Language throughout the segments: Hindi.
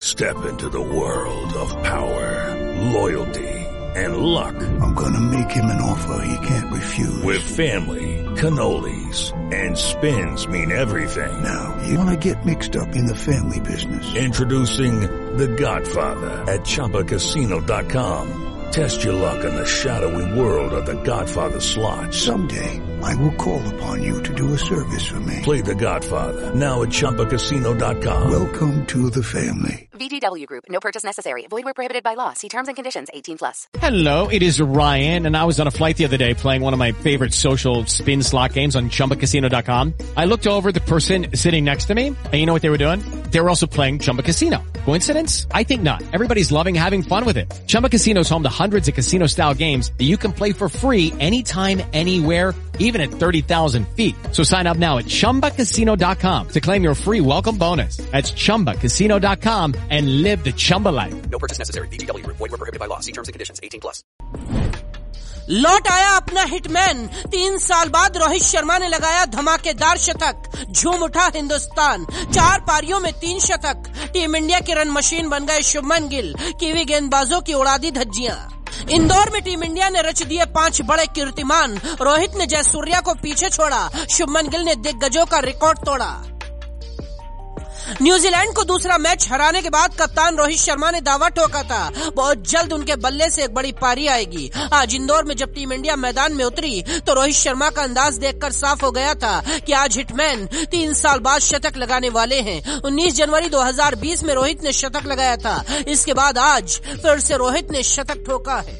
Step into the world of power, loyalty, and luck. I'm gonna make him an offer he can't refuse. With family, cannolis, and spins mean everything. Now, you wanna get mixed up in the family business. Introducing The Godfather at ChumbaCasino.com. Test your luck in the shadowy world of The Godfather slot. Someday, I will call upon you to do a service for me. Play The Godfather now at ChumbaCasino.com. Welcome to the family. VGW Group. No purchase necessary. Void where prohibited by law. See terms and conditions. 18+. Hello, it is Ryan, and I was on a flight the other day playing one of my favorite social spin slot games on ChumbaCasino.com. I looked over at the person sitting next to me, and you know what they were doing? They were also playing Chumba Casino. Coincidence? I think not. Everybody's loving having fun with it. Chumba Casino is home to hundreds of casino-style games that you can play for free anytime, anywhere, even at 30,000 feet. So sign up now at ChumbaCasino.com to claim your free welcome bonus. That's ChumbaCasino.com and live the Chumba life. No purchase necessary. VGW Group. Void where prohibited by law. See terms and conditions. 18+. लौट आया अपना हिटमैन। 3 साल बाद रोहित शर्मा ने लगाया धमाकेदार शतक। झूम उठा हिंदुस्तान। 4 पारियों में 3 शतक। टीम इंडिया की रन मशीन बन गए शुभमन गिल। कीवी गेंदबाजों की उड़ा दी धज्जियां। इंदौर में टीम इंडिया ने रच दिए 5 बड़े कीर्तिमान। रोहित ने जयसूर्या को पीछे छोड़ा। शुभमन गिल ने दिग्गजों का रिकॉर्ड तोड़ा। न्यूजीलैंड को दूसरा मैच हराने के बाद कप्तान रोहित शर्मा ने दावा ठोका था बहुत जल्द उनके बल्ले से एक बड़ी पारी आएगी। आज इंदौर में जब टीम इंडिया मैदान में उतरी तो रोहित शर्मा का अंदाज देखकर साफ हो गया था कि आज हिटमैन 3 साल बाद शतक लगाने वाले हैं। 19 जनवरी 2020 में रोहित ने शतक लगाया था। इसके बाद आज फिर से रोहित ने शतक ठोका है।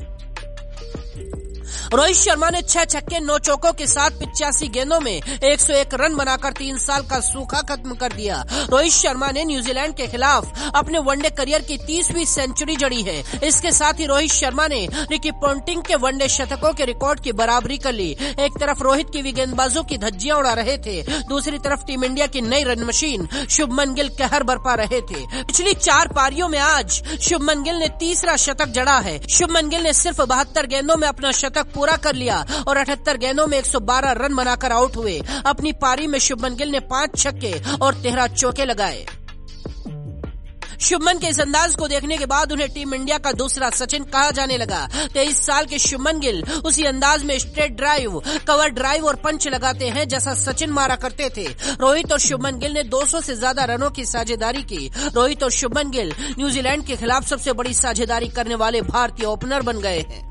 रोहित शर्मा ने 6 छक्के 9 चौकों के साथ 85 गेंदों में 101 रन बनाकर 3 साल का सूखा खत्म कर दिया। रोहित शर्मा ने न्यूजीलैंड के खिलाफ अपने वनडे करियर की 30वीं सेंचुरी जड़ी है। इसके साथ ही रोहित शर्मा ने रिकी पोंटिंग के वनडे शतकों के रिकॉर्ड की बराबरी कर ली। एक तरफ रोहित की गेंदबाजों की धज्जियां उड़ा रहे थे, दूसरी तरफ टीम इंडिया की नई रन मशीन शुभमन गिल कहर बरपा रहे थे। पिछली 4 पारियों में आज शुभमन गिल ने तीसरा शतक जड़ा है। शुभमन गिल ने सिर्फ 72 गेंदों में अपना शतक पूरा कर लिया और 78 गेंदों में 112 रन बनाकर आउट हुए। अपनी पारी में शुभमन गिल ने 5 छक्के और 13 चौके लगाए। शुभमन के इस अंदाज को देखने के बाद उन्हें टीम इंडिया का दूसरा सचिन कहा जाने लगा। 23 साल के शुभमन गिल उसी अंदाज में स्ट्रेट ड्राइव, कवर ड्राइव और पंच लगाते हैं जैसा सचिन मारा करते थे। रोहित और शुभमन गिल ने 200 से ज्यादा रनों की साझेदारी की। रोहित और शुभमन गिल न्यूजीलैंड के खिलाफ सबसे बड़ी साझेदारी करने वाले भारतीय ओपनर बन गए हैं।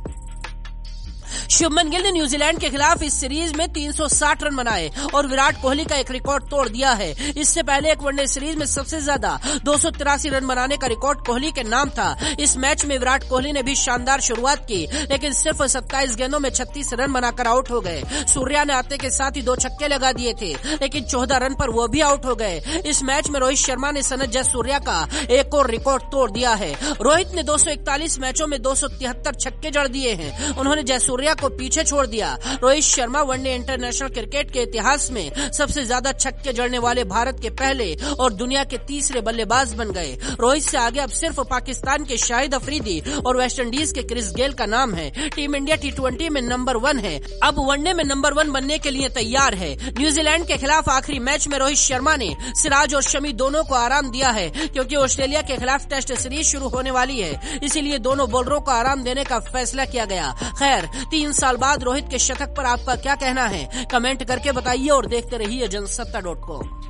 शुभमन गिल ने न्यूजीलैंड के खिलाफ इस सीरीज में 360 रन बनाए और विराट कोहली का एक रिकॉर्ड तोड़ दिया है। इससे पहले एक वनडे सीरीज में सबसे ज्यादा 283 रन बनाने का रिकॉर्ड कोहली के नाम था। इस मैच में विराट कोहली ने भी शानदार शुरुआत की, लेकिन सिर्फ 27 गेंदों में 36 रन बनाकर आउट हो गए। सूर्या ने आते के साथ ही 2 छक्के लगा दिए थे, लेकिन 14 रन पर वो भी आउट हो गए। इस मैच में रोहित शर्मा ने सनत जयसूर्या का एक और रिकॉर्ड तोड़ दिया है। रोहित ने 241 मैचों में 273 छक्के जड़ दिए हैं। उन्होंने जयसूर्या को पीछे छोड़ दिया। Rohit Sharma one day international cricket के इतिहास में सबसे ज्यादा छक्के जड़ने वाले भारत के पहले और दुनिया के तीसरे बल्लेबाज बन गए। रोहित से आगे अब सिर्फ पाकिस्तान के शाहिद अफरीदी और वेस्ट इंडीज के क्रिस गेल का नाम है। टीम इंडिया T20 में नंबर 1 है, अब वनडे में नंबर 1 बनने के लिए तैयार है। न्यूजीलैंड के खिलाफ आखिरी मैच में रोहित शर्मा ने सिराज और शमी दोनों को आराम दिया है, क्योंकि ऑस्ट्रेलिया के खिलाफ टेस्ट सीरीज शुरू होने वाली है। इसीलिए दोनों बॉलरों को आराम देने का फैसला किया गया। खैर, 3 साल बाद रोहित के शतक पर आपका क्या कहना है? कमेंट करके बताइए और देखते रहिए जनसत्ता.com।